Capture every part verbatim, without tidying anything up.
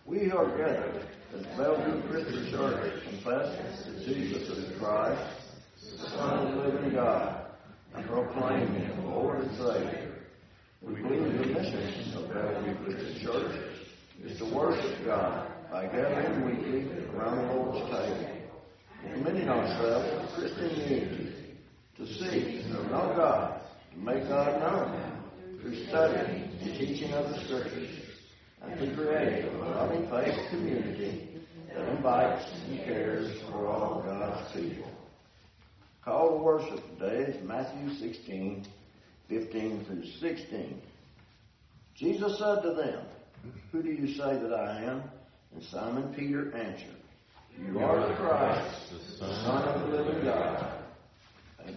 We are gathered as Bellevue Christian Church confess that Jesus is Christ, the Son of the living God, and proclaim Him Lord and Savior. We believe the mission of Bellevue Christian Church is to worship God by gathering weekly around the Lord's table, committing ourselves to Christian unity, to seek and know God, to make God known through study and teaching of the Scriptures, and to create a loving faith community that invites and cares for all God's people. Call to worship today is Matthew sixteen, fifteen through sixteen. Jesus said to them, "Who do you say that I am?" And Simon Peter answered, "You are the Christ, the Son of the living God." Amen.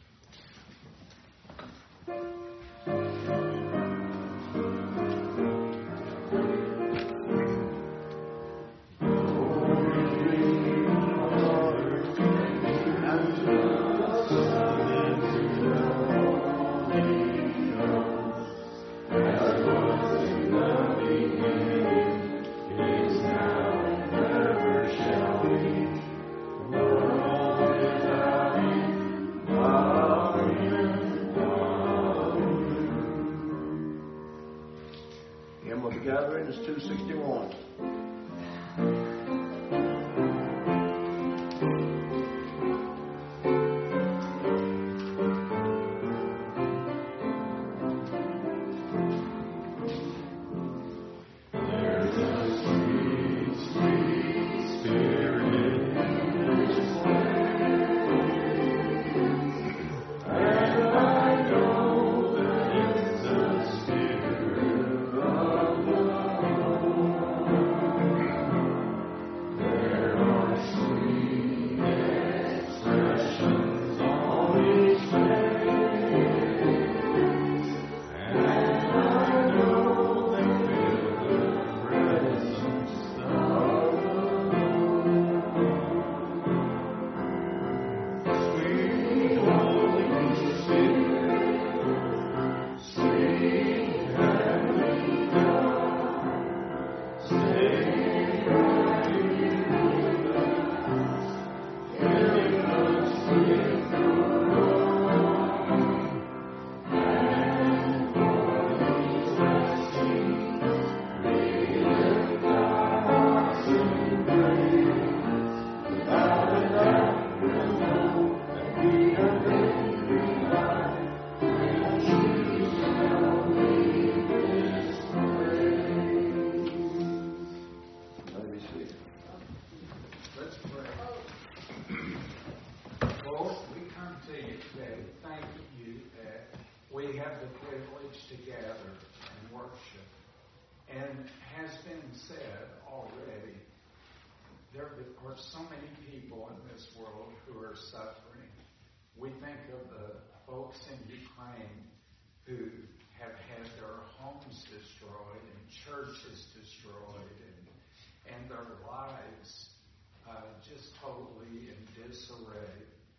Gathering is two sixty-one. So many people in this world who are suffering. We think of the folks in Ukraine who have had their homes destroyed and churches destroyed and, and their lives uh, just totally in disarray.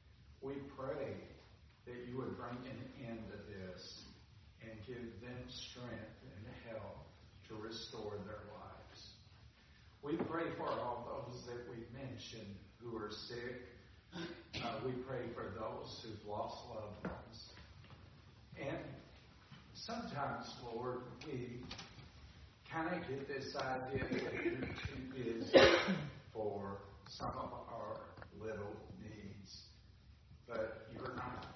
We pray that you would bring an end to this and give them strength and help to restore their lives. We pray for all those that we've mentioned who are sick. Uh, we pray for those who've lost loved ones. And sometimes, Lord, we kind of get this idea that you're too busy for some of our little needs. But you're not.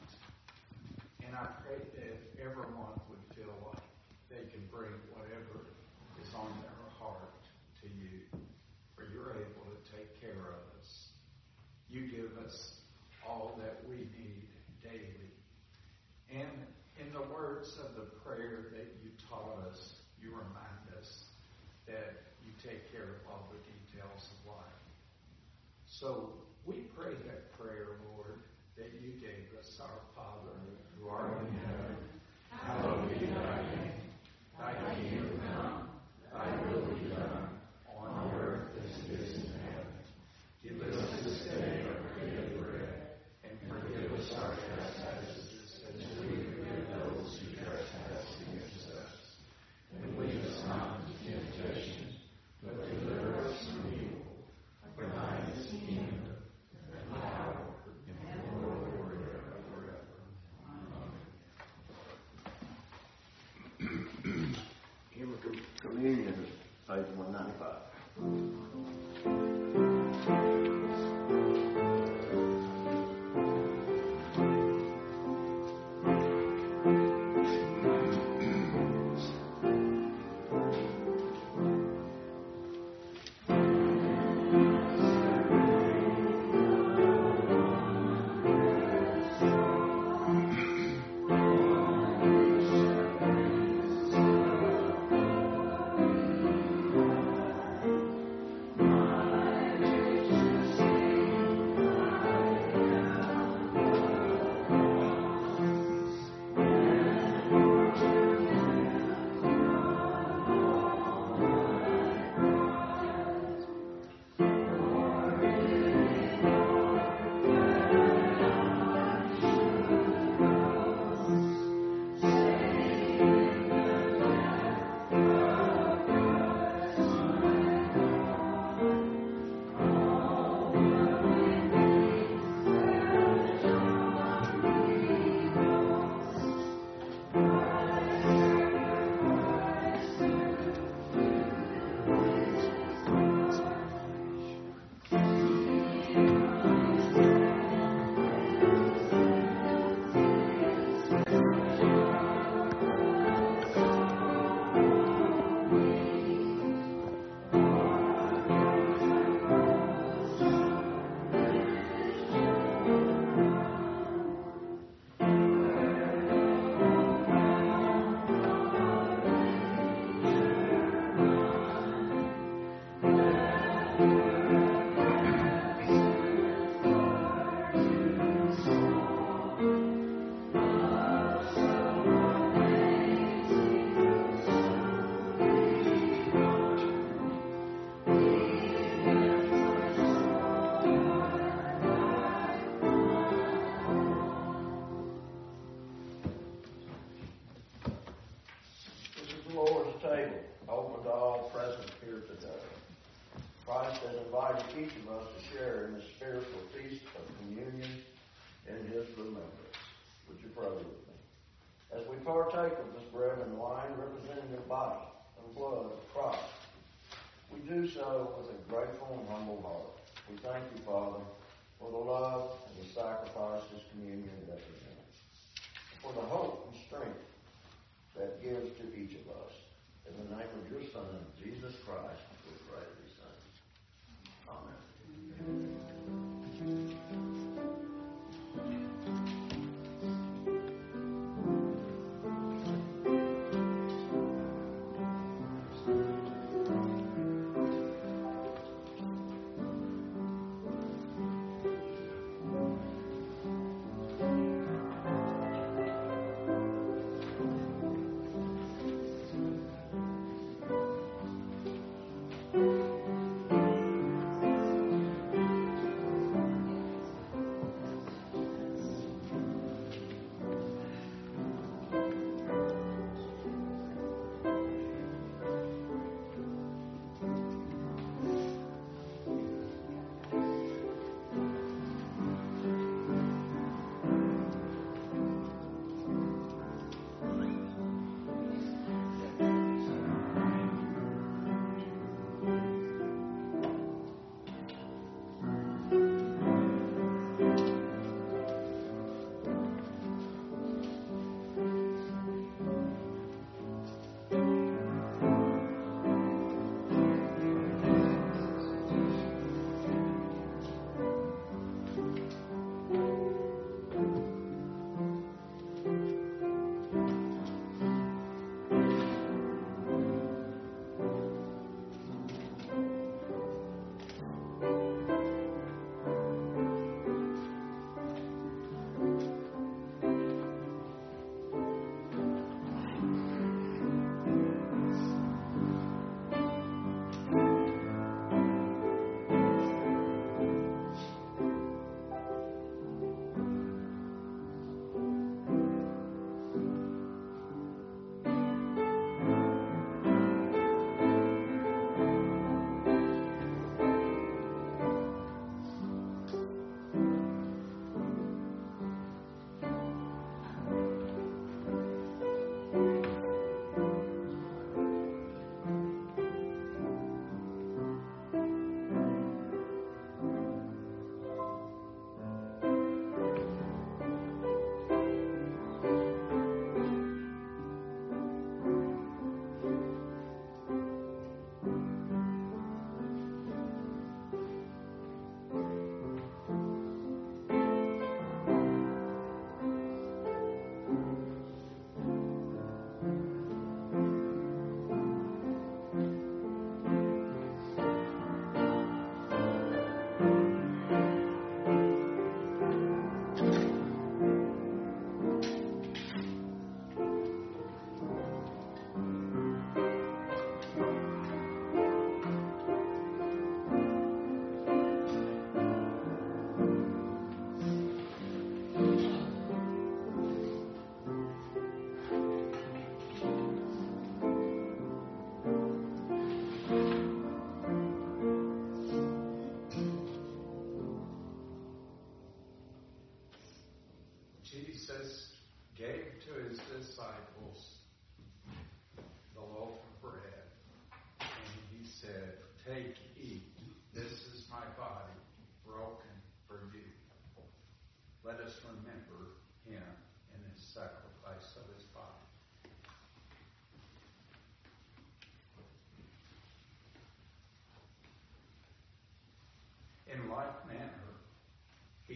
And I pray that everyone would feel like they can bring whatever is on their heart to you, for you're able to take care of us. You give us all that we need daily. And in the words of the prayer that you taught us, you remind us that you take care of all the details of life. So we pray that prayer, Lord, that you gave us, our Father, who art in heaven, hallowed be thy name. Thy kingdom come, thy will be done, on earth as it is in heaven. Give us this day our daily bread, and forgive us our trespasses, as we forgive those who trespass against us. And lead us not into temptation, but deliver Communion is page one ninety-five. Each of us to share in the spiritual feast of communion in His remembrance. Would you pray with me? As we partake of this bread and wine representing the body and blood of Christ, we do so with a grateful and humble heart. We thank you, Father, for the love and the sacrifice this communion represents, for the hope and strength that gives to each of us. In the name of your Son, Jesus Christ, we pray these things. Amen.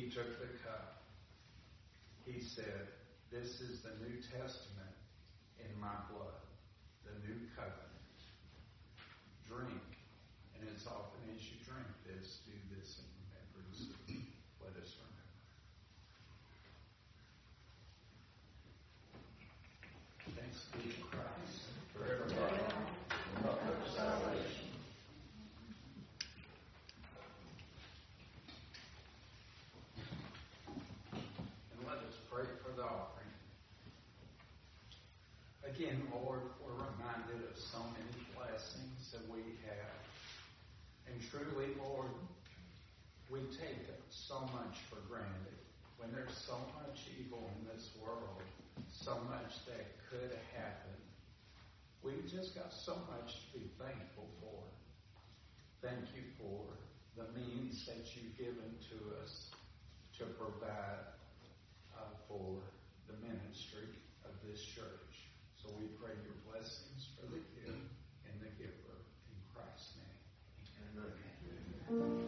he took the cup. He said, "This is the New Testament in my blood, the new covenant. Drink, and as often as you drink this, do this in remembrance of me." Let us remember. Thanks be to Christ forever. Salvation. And let us pray for the offering. Again, Lord, we're reminded of so many blessings that we have. And truly, Lord, we take so much for granted. When there's so much evil in this world, so much that could happen, we've just got so much to be thankful for. Thank you for the means that you've given to us to provide uh, for the ministry of this church. So we pray your blessings for the gift and the giver. In Christ's name. Amen.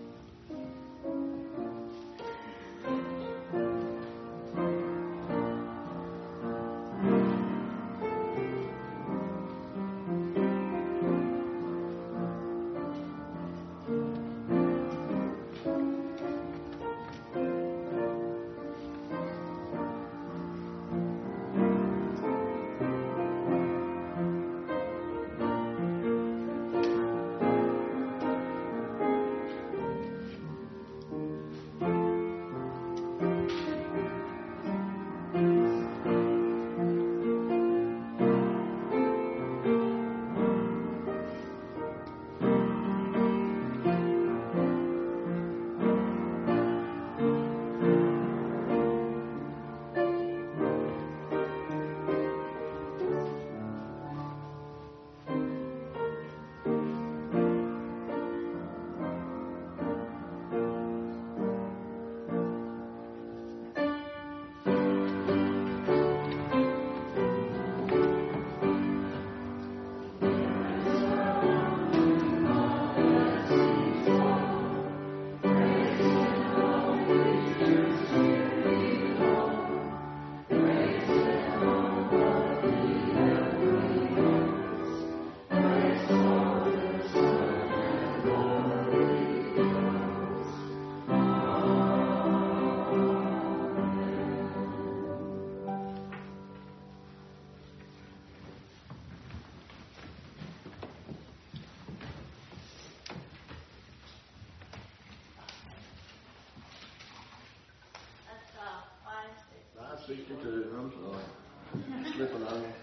sixty-two, I'm sorry. Slipping on you.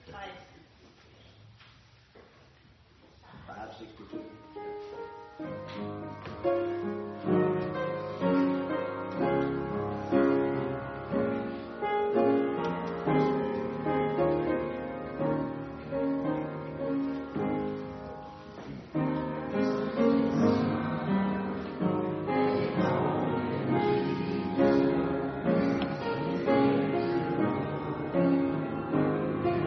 five sixty-two. Thank you.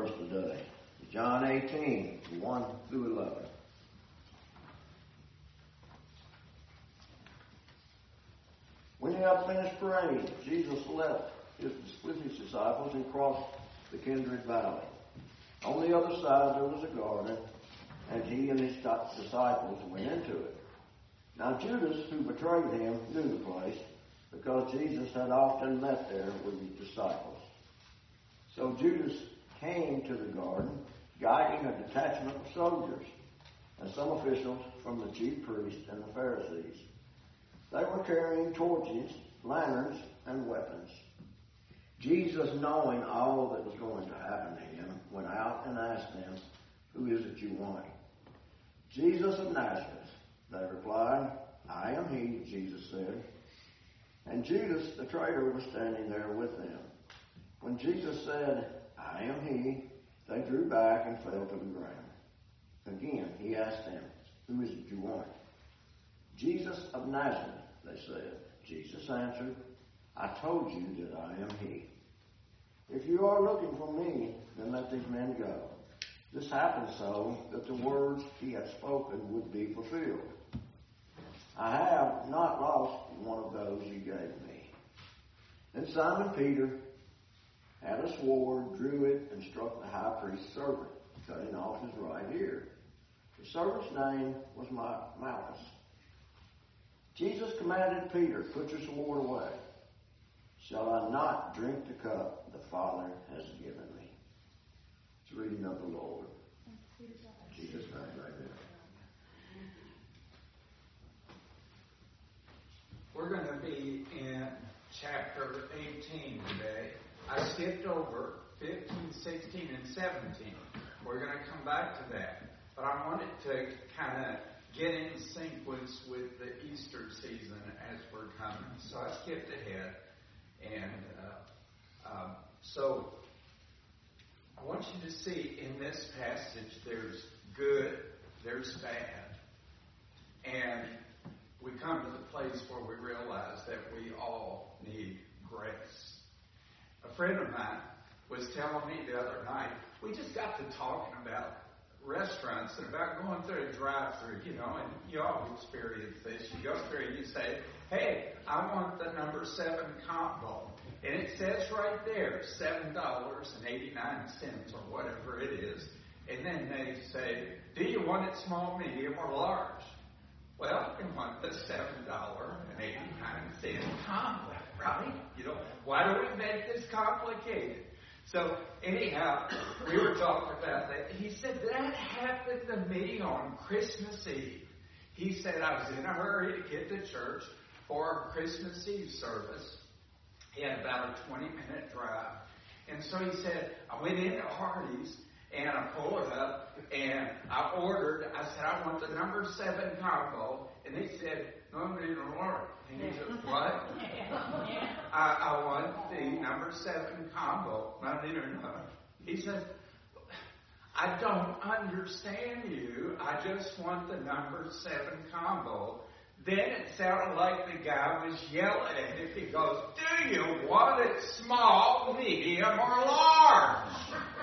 verse today. John eighteen, one through eleven. When he had finished praying, Jesus left his, with his disciples and crossed the Kindred Valley. On the other side there was a garden, and he and his disciples went into it. Now Judas, who betrayed him, knew the place, because Jesus had often met there with his disciples. So Judas came to the garden, guiding a detachment of soldiers and some officials from the chief priests and the Pharisees. They were carrying torches, lanterns, and weapons. Jesus, knowing all that was going to happen to him, went out and asked them, "Who is it you want?" "Jesus of Nazareth," they replied. "I am he," Jesus said. And Judas, the traitor, was standing there with them. When Jesus said, "I am he," they drew back and fell to the ground. Again, he asked them, "Who is it you want?" "Jesus of Nazareth," they said. Jesus answered, "I told you that I am he. If you are looking for me, then let these men go." This happened so that the words he had spoken would be fulfilled. "I have not lost one of those you gave me." Then Simon Peter had a sword, drew it, and struck the high priest's servant, cutting off his right ear. The servant's name was Malchus. Jesus commanded Peter, "Put your sword away. Shall I not drink the cup the Father has given me?" It's the reading of the Lord. Jesus' name right there. We're going to be in chapter eighteen today. I skipped over fifteen, sixteen, and seventeen. We're going to come back to that. But I wanted to kind of get in sequence with the Easter season as we're coming. So I skipped ahead. And uh, um, so I want you to see in this passage there's good, there's bad. And we come to the place where we realize that we all need grace. A friend of mine was telling me the other night, we just got to talking about restaurants and about going through a drive-through, you know, and you all experience this. You go through and you say, "Hey, I want the number seven combo." And it says right there, seven dollars and eighty-nine cents or whatever it is. And then they say, "Do you want it small, medium, or large?" Well, you want the seven dollars and eighty-nine cents combo, right? You know, why do we make this complicated? So, anyhow, we were talking about that. He said, that happened to me on Christmas Eve. He said, I was in a hurry to get to church for our Christmas Eve service. He had about a twenty-minute drive. And so he said, I went into Hardee's, and I pulled it up, and I ordered, I said, I want the number seven combo. And he said, no, I'm reading the Lord. And he said, what? I, I want the number seven combo. Not either, no. He says, I don't understand you. I just want the number seven combo. Then it sounded like the guy was yelling at him. He goes, do you want it small, medium, or large?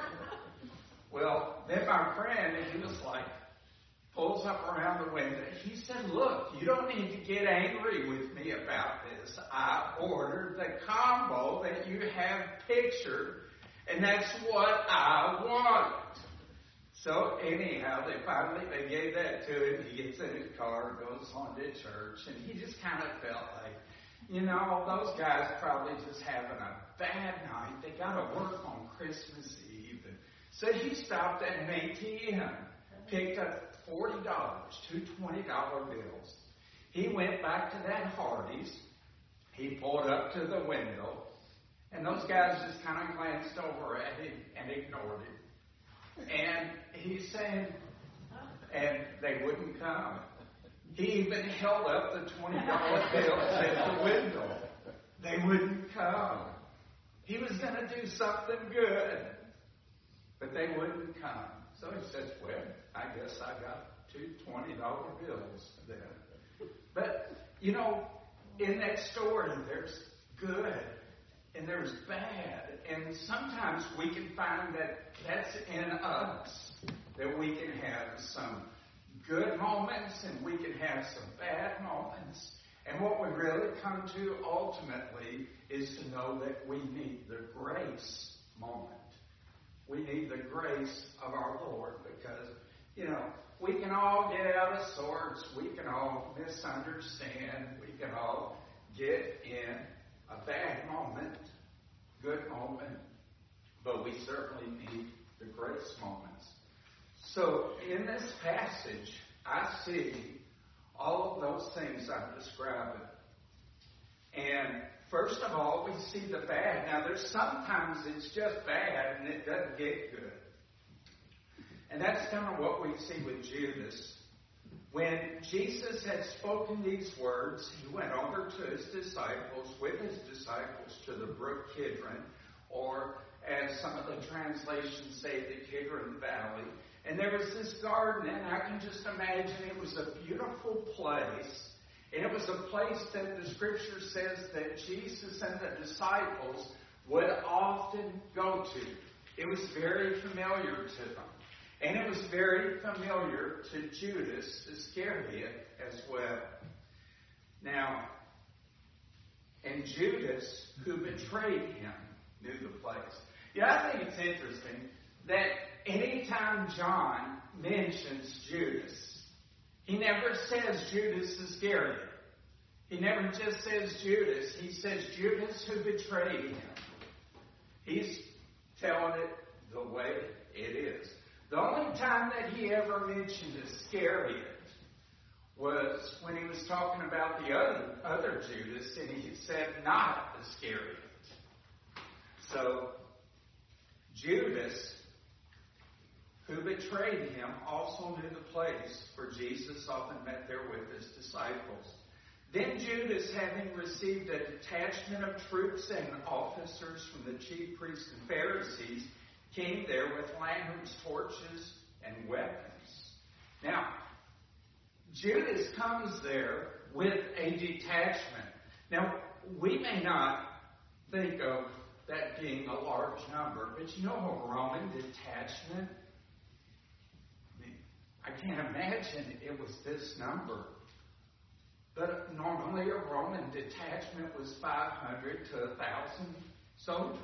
Well, then my friend, he was like, pulls up around the window. He said, look, you don't need to get angry with me about this. I ordered the combo that you have pictured, and that's what I want. So anyhow, they finally, they gave that to him. He gets in his car, goes on to church, and he just kind of felt like, you know, those guys probably just having a bad night. They got to work on Christmas Eve. And so he stopped at an A T M, picked up forty dollars, two twenty dollar bills. He went back to that Hardee's. He pulled up to the window, and those guys just kind of glanced over at him and ignored him. And he's saying, and they wouldn't come. He even held up the twenty dollar bills at the window. They wouldn't come. He was going to do something good, but they wouldn't come. So he says, well, I guess I got two twenty dollar bills then. But, you know, in that story, there's good and there's bad. And sometimes we can find that that's in us, that we can have some good moments and we can have some bad moments. And what we really come to ultimately is to know that we need the grace moment. We need the grace of our Lord because, you know, we can all get out of sorts. We can all misunderstand. We can all get in a bad moment, good moment, but we certainly need the grace moments. So in this passage, I see all of those things I'm describing. And first of all, we see the bad. Now, there's sometimes it's just bad and it doesn't get good. And that's kind of what we see with Judas. When Jesus had spoken these words, he went over to his disciples, with his disciples, to the brook Kidron, or as some of the translations say, the Kidron Valley. And there was this garden, and I can just imagine it was a beautiful place. And it was a place that the Scripture says that Jesus and the disciples would often go to. It was very familiar to them. And it was very familiar to Judas Iscariot as well. Now, and Judas, who betrayed him, knew the place. Yeah, I think it's interesting that anytime John mentions Judas, he never says Judas Iscariot. He never just says Judas. He says Judas who betrayed him. He's telling it the way it is. The only time that he ever mentioned Iscariot was when he was talking about the other, other Judas, and he said not Iscariot. So, Judas, who betrayed him, also knew the place, for Jesus often met there with his disciples. Then Judas, having received a detachment of troops and officers from the chief priests and Pharisees, came there with lanterns, torches, and weapons. Now, Judas comes there with a detachment. Now, we may not think of that being a large number, but you know a Roman detachment? I mean, I can't imagine it was this number. But normally a Roman detachment was five hundred to one thousand soldiers.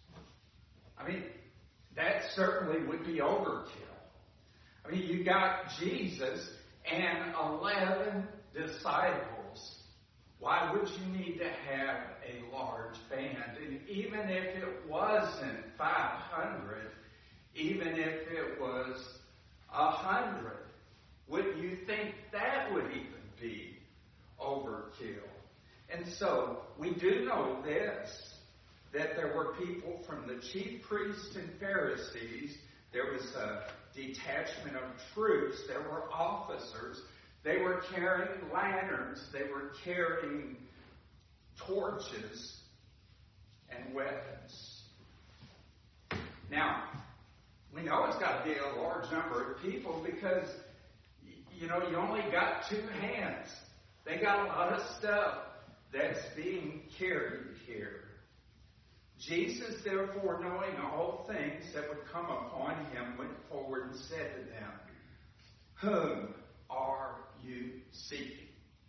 I mean, that certainly would be overkill. I mean, you got Jesus and eleven disciples. Why would you need to have a large band? And even if it wasn't five hundred, even if it was one hundred, wouldn't you think that would even be overkill? And so, we do know this, that there were people from the chief priests and Pharisees. There was a detachment of troops. There were officers. They were carrying lanterns. They were carrying torches and weapons. Now, we know it's got to be a large number of people because, you know, you only got two hands. They got a lot of stuff that's being carried here. Jesus, therefore, knowing all things that would come upon him, went forward and said to them, "Whom are you seeking?"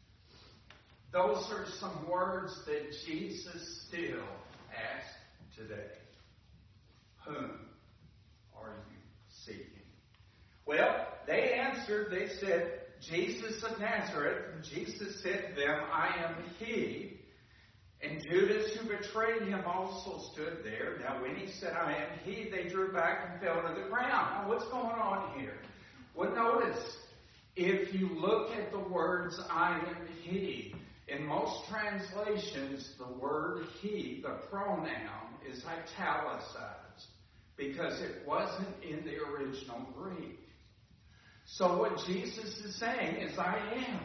Those are some words that Jesus still asks today. Whom are you seeking? Well, they answered, they said, Jesus of Nazareth. And Jesus said to them, "I am he." And Judas, who betrayed him, also stood there. Now, when he said, "I am he," they drew back and fell to the ground. Now, what's going on here? Well, notice, if you look at the words, "I am he," in most translations, the word he, the pronoun, is italicized because it wasn't in the original Greek. So what Jesus is saying is, "I am."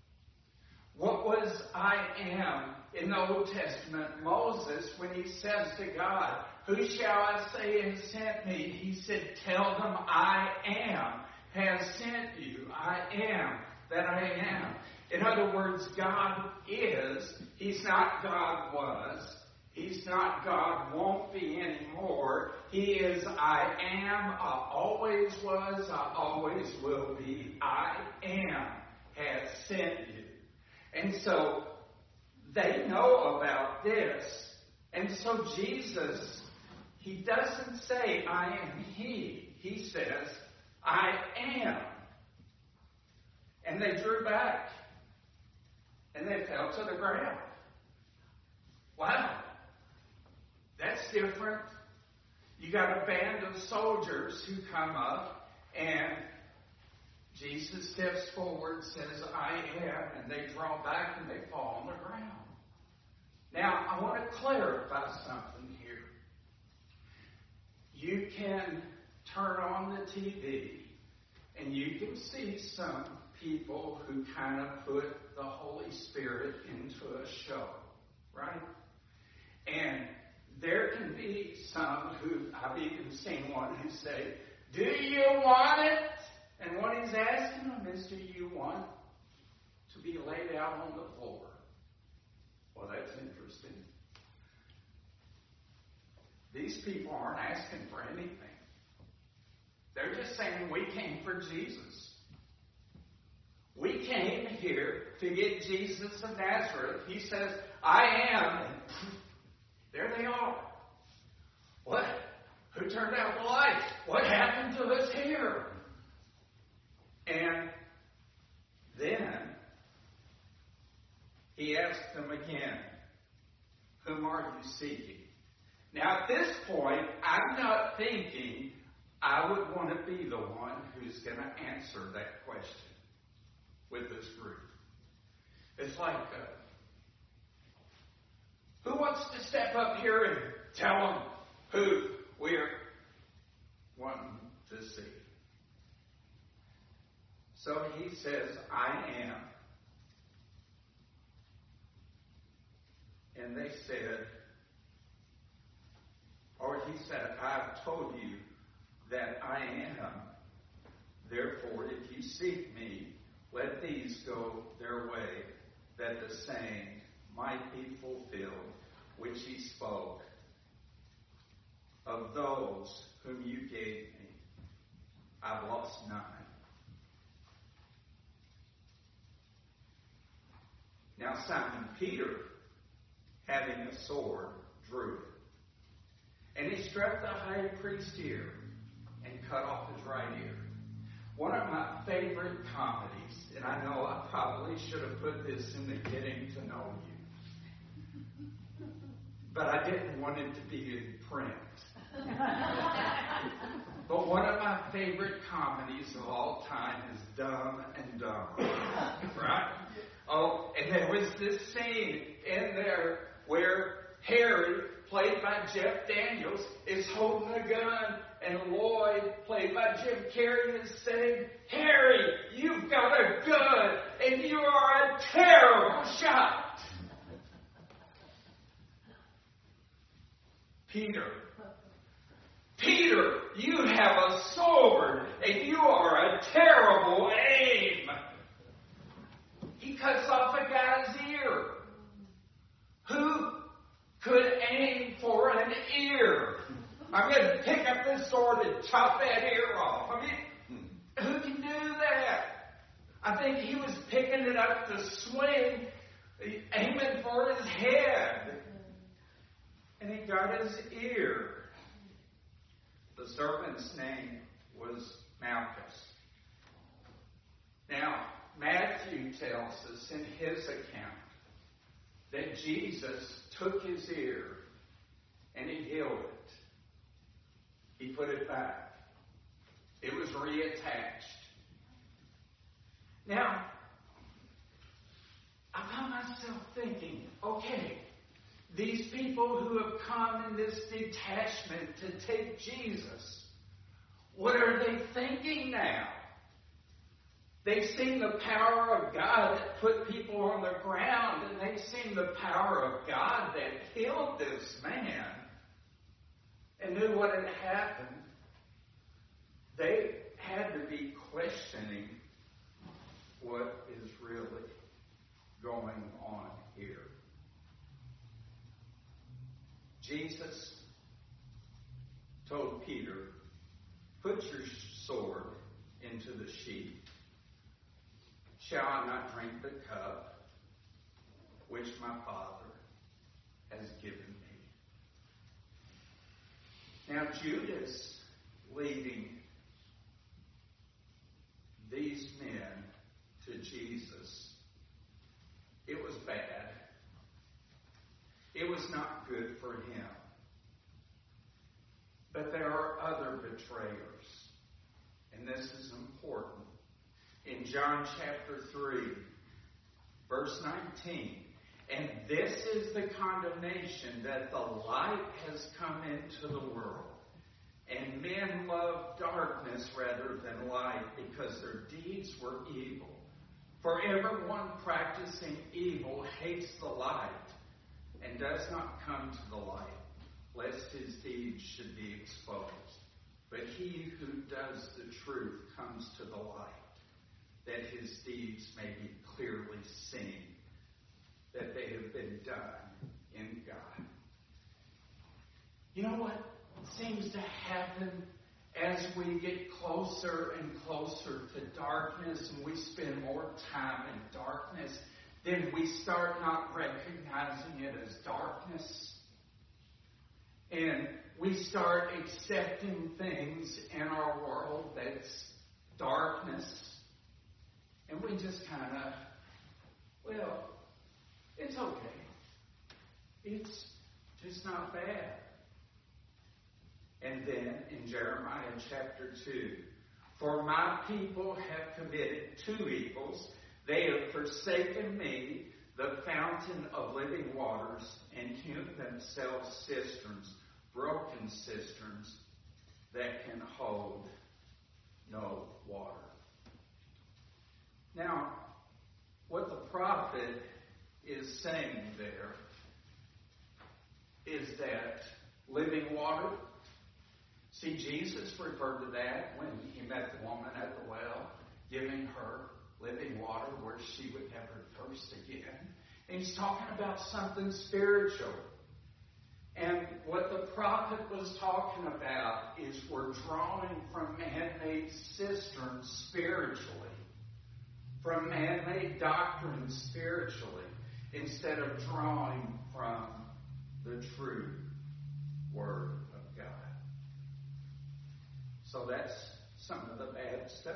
What was "I am" in the Old Testament? Moses, when he says to God, "Who shall I say has sent me?" he said, "Tell them I am has sent you. I am that I am." In other words, God is. He's not God was. He's not God, won't be anymore. He is I am, I always was, I always will be. I am has sent you. And so they know about this. And so Jesus, he doesn't say, I am he. He says, I am. And they drew back. And they fell to the ground. Wow. That's different. You got a band of soldiers who come up, and Jesus steps forward, says, I am, and they draw back and they fall on the ground. Now, I want to clarify something here. You can turn on the T V, and you can see some people who kind of put the Holy Spirit into a show, right? And there can be some who, I've even seen one who say, do you want it? And what he's asking them is, do you want to be laid out on the floor? Well, that's interesting. These people aren't asking for anything. They're just saying, we came for Jesus. We came here to get Jesus of Nazareth. He says, I am. And there they are. What? Who turned out the lights? What happened to us here? And then he asked them again, whom are you seeking? Now at this point, I'm not thinking I would want to be the one who's going to answer that question with this group. It's like, uh, who wants to step up here and tell them who we're wanting to see? So he says, I am. And they said, or he said, I've told you that I am. Therefore, if you seek me, let these go their way, that the saying might be fulfilled, which he spoke of those whom you gave me. I've lost none. Now Simon Peter, having a sword, drew it. And he struck the high priest's ear and cut off his right ear. One of my favorite comedies, and I know I probably should have put this in the Getting to Know You, but I didn't want it to be in print. But one of my favorite comedies of all time is Dumb and Dumber, right? Oh, and there was this scene in there where Harry, played by Jeff Daniels, is holding a gun, and Lloyd, played by Jim Carrey, is saying, Harry, you've got a gun, and you are a terrible shot. Peter, Peter, you have a sword, and you are a terrible aim. He cuts off a guy's ear. Who could aim for an ear? I'm going to pick up this sword and chop that ear off. I mean, who can do that? I think he was picking it up to swing, aiming for his head. And he got his ear. The servant's name was Malchus. Now, Matthew tells us in his account that Jesus took his ear and he healed it. He put it back. It was reattached. Now, I found myself thinking, okay, these people who have come in this detachment to take Jesus, what are they thinking now? They've seen the power of God that put people on the ground, and they've seen the power of God that healed this man and knew what had happened. They had to be questioning what is really going on here. put your sword into the sheath. Shall I not drink the cup which my Father has given me? Now Judas leading these men to Jesus, it was bad. It was not good for him. But there are other betrayers. And this is important. In John chapter three, verse nineteen, and this is the condemnation, that the light has come into the world, and men love darkness rather than light, because their deeds were evil. For everyone practicing evil hates the light, and does not come to the light, lest his deeds should be exposed. But he who does the truth comes to the light, that his deeds may be clearly seen, that they have been done in God. You know what seems to happen as we get closer and closer to darkness, and we spend more time in darkness, then we start not recognizing it as darkness. And we start accepting things in our world that's darkness. And we just kind of, well, it's okay. It's just not bad. And then in Jeremiah chapter two, for my people have committed two evils. They have forsaken me, the fountain of living waters, and hewn themselves cisterns, broken cisterns that can hold no water. Now, what the prophet is saying there is that living water, see, Jesus referred to that when he met the woman at the well, giving her living water where she would never thirst again. And he's talking about something spiritual. And what the prophet was talking about is we're drawing from man-made cisterns spiritually, from man-made doctrines spiritually, instead of drawing from the true Word of God. So that's some of the bad stuff.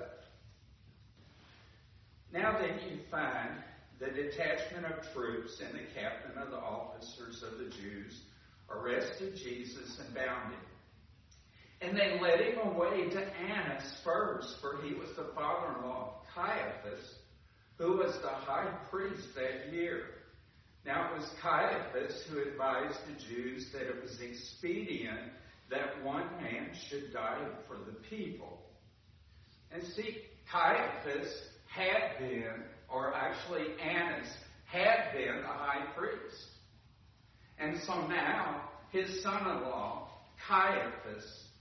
Now then you find the detachment of troops and the captain of the officers of the Jews arrested Jesus and bound him. And they led him away to Annas first, for he was the father-in-law of Caiaphas, who was the high priest that year. Now it was Caiaphas who advised the Jews that it was expedient that one man should die for the people. And see, Caiaphas had been, or actually Annas had been the high priest. And so now his son-in-law, Caiaphas,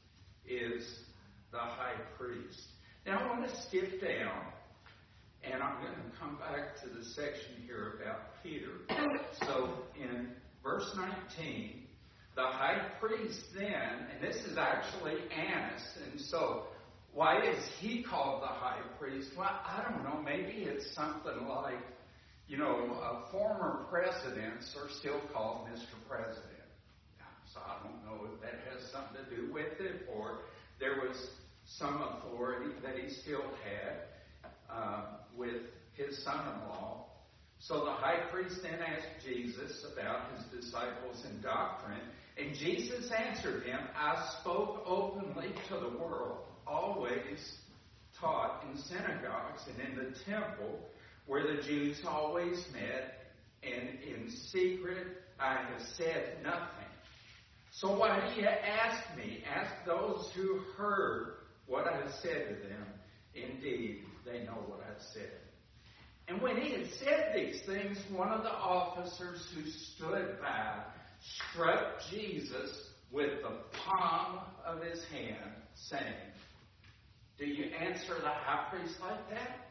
is the high priest. Now I want to skip down, and I'm going to come back to the section here about Peter. So in verse nineteen, the high priest then, and this is actually Annas, and so why is he called the high priest? Well, I don't know. Maybe it's something like, you know, uh, former presidents are still called Mister President. So I don't know if that has something to do with it, or there was some authority that he still had uh, with his son-in-law. So the high priest then asked Jesus about his disciples and doctrine, and Jesus answered him, I spoke openly to the world, always taught in synagogues and in the temple, where the Jews always met, and in secret I have said nothing. So why do you ask me? Ask those who heard what I have said to them. Indeed, they know what I've said. And when he had said these things, one of the officers who stood by struck Jesus with the palm of his hand, saying, do you answer the high priest like that?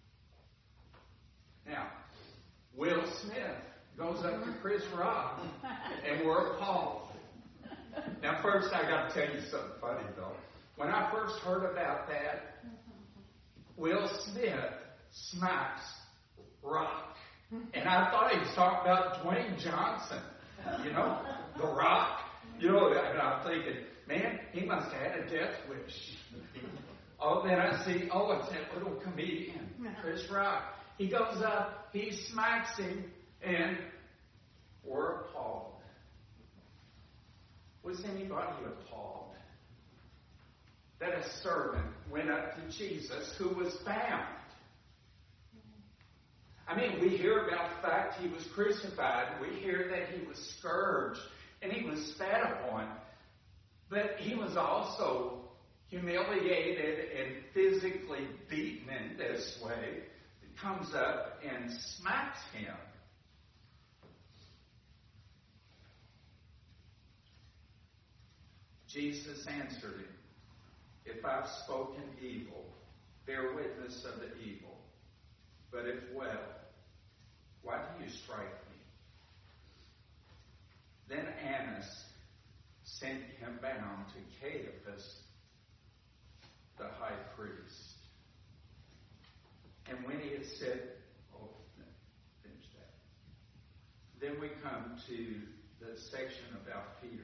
Now, Will Smith goes up to Chris Rock, and we're appalled. Now, first, I got to tell you something funny, though. When I first heard about that, Will Smith smacks rock. And I thought he was talking about Dwayne Johnson, you know, The Rock. You know, and I'm thinking, man, he must have had a death wish. Oh, then I see, oh, it's that little comedian, Chris Rock. He goes up, he smacks him, and we're appalled. Was anybody appalled that a servant went up to Jesus who was bound? I mean, we hear about the fact he was crucified. We hear that he was scourged and he was spat upon. But he was also humiliated and physically beaten in this way. He comes up and smacks him. Jesus answered him, "If I've spoken evil, bear witness of the evil. But if well, why do you strike me?" Then Annas sent him bound to Caiaphas, the high priest. And when he had said, oh, finish that. Then we come to the section about Peter.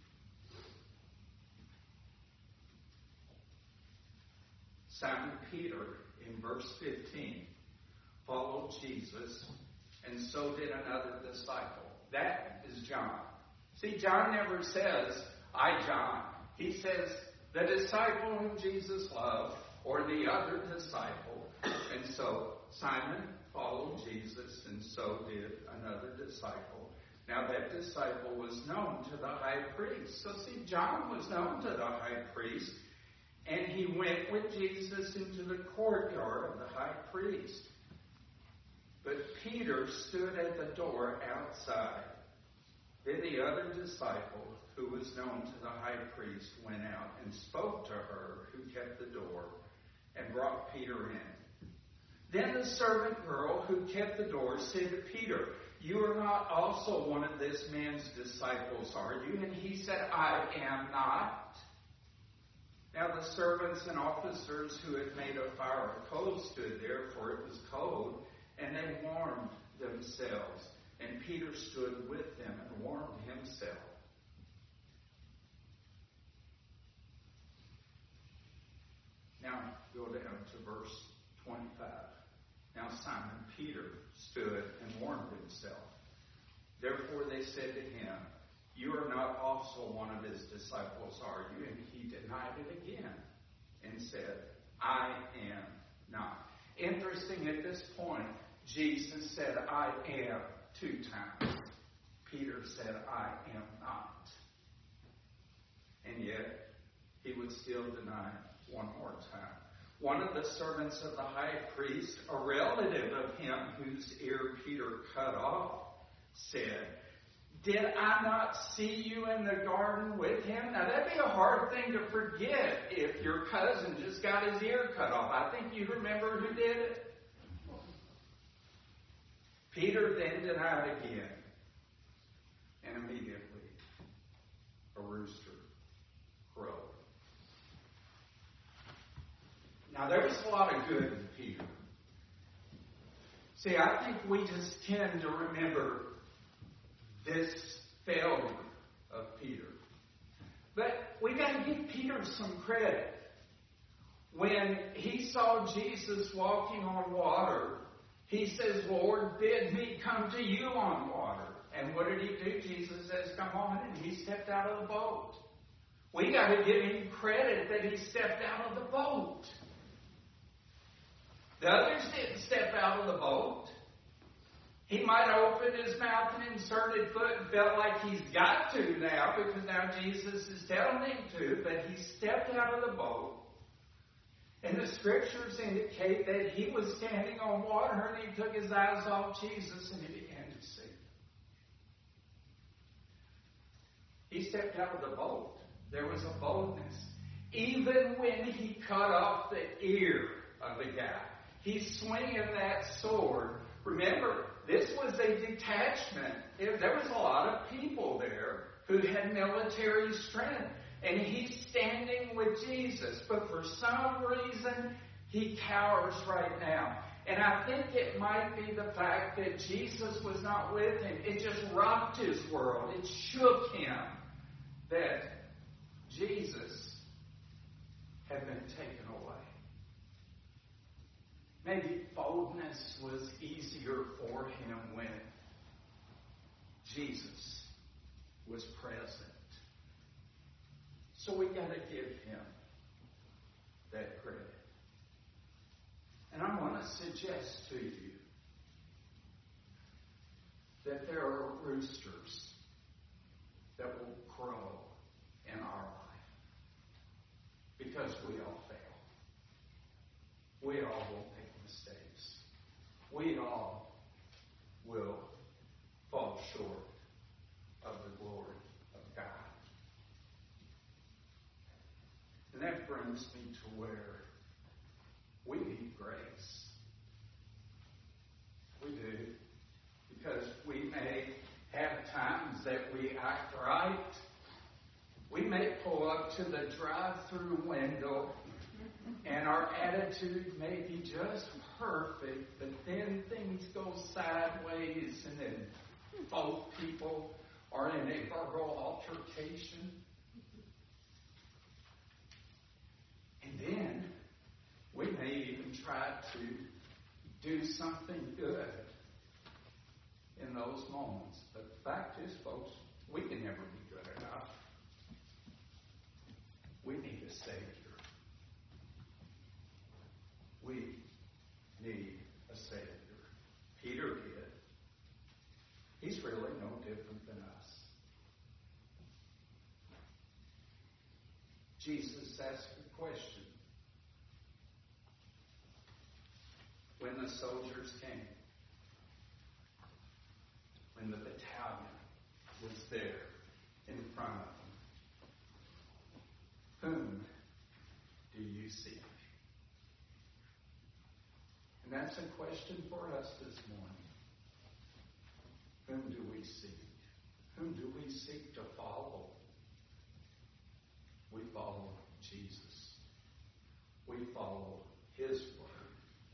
Simon Peter, in verse fifteen, followed Jesus, and so did another disciple. That is John. See, John never says, I, John. He says, the disciple whom Jesus loved, or the other disciple. And so Simon followed Jesus, and so did another disciple. Now that disciple was known to the high priest. So see, John was known to the high priest, and he went with Jesus into the courtyard of the high priest. But Peter stood at the door outside. Then the other disciple, who was known to the high priest, went out and spoke to her who kept the door and brought Peter in. Then the servant girl who kept the door said to Peter, "You are not also one of this man's disciples, are you?" And he said, "I am not." Now the servants and officers who had made a fire of coals stood there, for it was cold, and they warmed themselves. And Peter stood with them and warmed himself. Now go down to verse twenty-five. Now Simon Peter stood and warmed himself. Therefore they said to him, "You are not also one of his disciples, are you?" And he denied it again and said, "I am not." Interesting, at this point, Jesus said, "I am," two times. Peter said, "I am not." And yet, he would still deny one more time. One of the servants of the high priest, a relative of him whose ear Peter cut off, said, "Did I not see you in the garden with him?" Now, that'd be a hard thing to forget if your cousin just got his ear cut off. I think you remember who did it. Peter then denied again, and immediately a rooster crowed. Now, there was a lot of good in Peter. See, I think we just tend to remember this failure of Peter. But we got to give Peter some credit. When he saw Jesus walking on water, he says, "Lord, bid me come to you on water." And what did he do? Jesus says, "Come on." And he stepped out of the boat. We got to give him credit that he stepped out of the boat. The others didn't step out of the boat. He might have opened his mouth and inserted foot and felt like he's got to now because now Jesus is telling him to, but he stepped out of the boat. And the scriptures indicate that he was standing on water and he took his eyes off Jesus and he began to sink. He stepped out of the boat. There was a boldness. Even when he cut off the ear of the guy, he's swinging that sword. Remember, this was a detachment. There was a lot of people there who had military strength. and he's standing with Jesus, but for some reason he cowers right now. And I think it might be the fact that Jesus was not with him. It just rocked his world. It shook him that Jesus had been taken away. Maybe boldness was easier for him when Jesus was present. So we got to give him that credit. And I want to suggest to you that there are roosters that will crow in our life because we all fail. We all will make mistakes. We all will fall short of the glory of God. And that brings me to where we need grace. We do. Because we may have times that we act right. We may pull up to the drive-through window and our attitude may be just perfect, but then things go sideways and then both people are in a verbal altercation. And then we may even try to do something good in those moments. But the fact is, folks, we can never be good enough. We need a Savior. We need a Savior. Peter did. He's really no different than us. Jesus asked a question when the soldiers came, when the battalion was there in front of them. Whom do you seek? And that's a question for us this morning. Whom do we seek? Whom do we seek to follow? We follow Jesus. We follow His Word.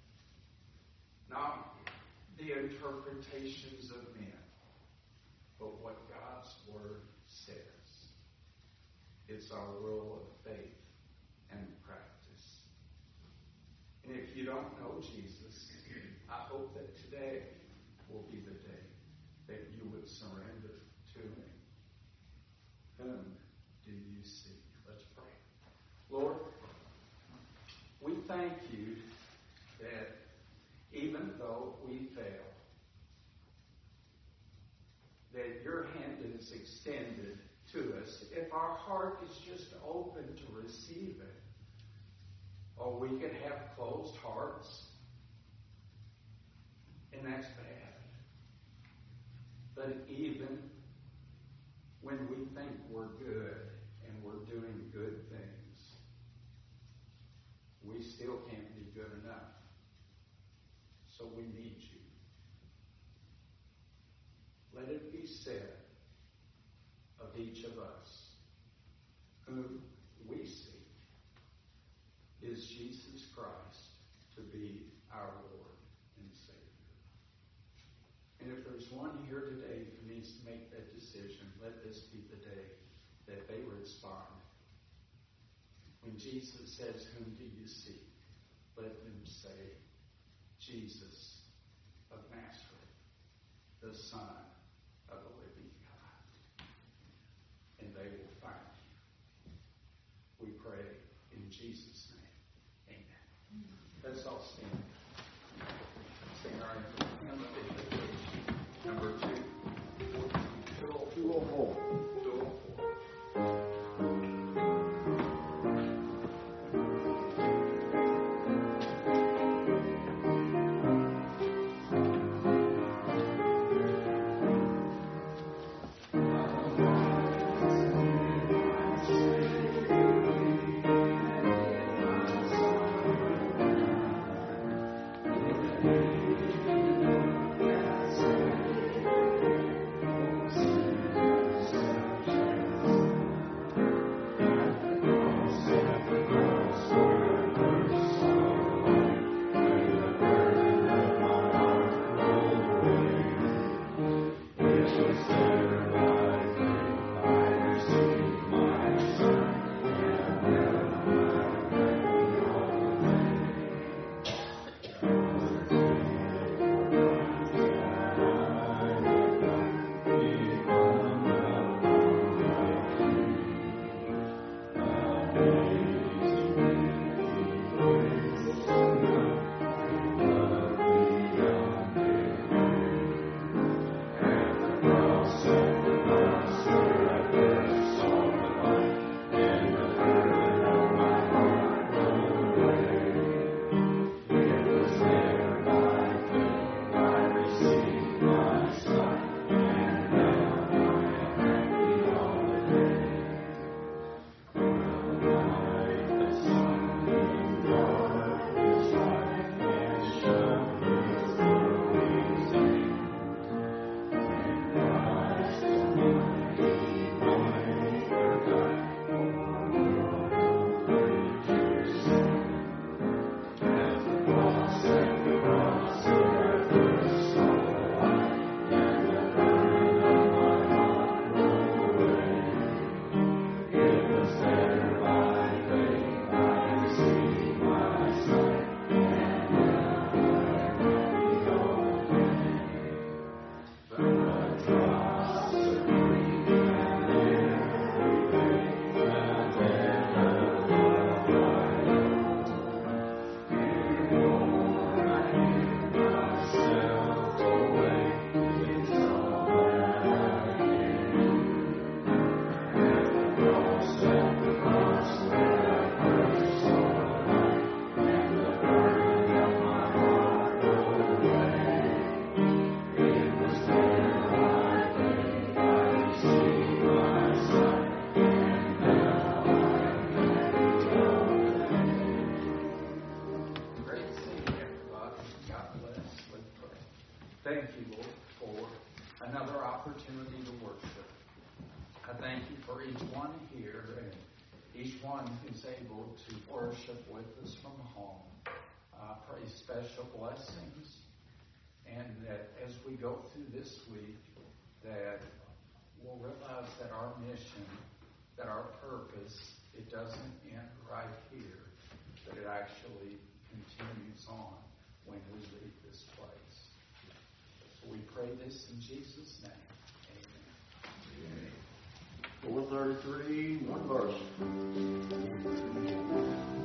Not the interpretations of men, but what God's Word says. It's our rule of faith and practice. And if you don't know Jesus, I hope that today will be the day that you would surrender to Him. Whom do you seek? Let's pray. Lord, we thank you that even though we fail, that your hand is extended to us. If our heart is just open to receive it, or we could have closed hearts, and that's bad. But even when we think we're good and we're doing good things, we still can't be good enough. So we need you. Let it be said of each of us, whom we seek is Jesus Christ to be our Lord and Savior. And if there's one here today who needs to make that decision, let this be the day that they respond. When Jesus says, whom do you seek? Let them say, Jesus of Nazareth, the Son of the living God. And they will find you. We pray in Jesus' name. Amen. Let's all stand. Sing our hymn of invitation. Number two. two oh four. two oh four. Thank you. everyone who's able to worship with us from home. I pray special blessings, and that as we go through this week, that we'll realize that our mission, that our purpose, it doesn't end right here, but it actually continues on when we leave this place. So we pray this in Jesus' name. Amen. four thirty-three, one verse.